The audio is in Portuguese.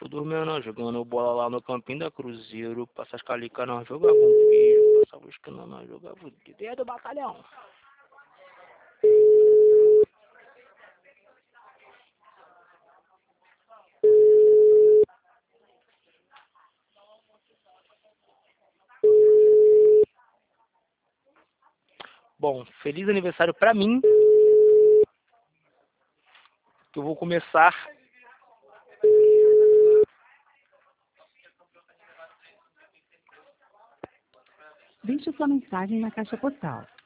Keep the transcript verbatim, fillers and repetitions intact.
Tô dormindo, jogando bola lá no campinho da Cruzeiro. Passa as calicas, nós jogava um beijo. Passava os canos, nós jogava o dedo do batalhão. Bom, feliz aniversário pra mim. Que eu vou começar. Deixe sua mensagem na caixa postal.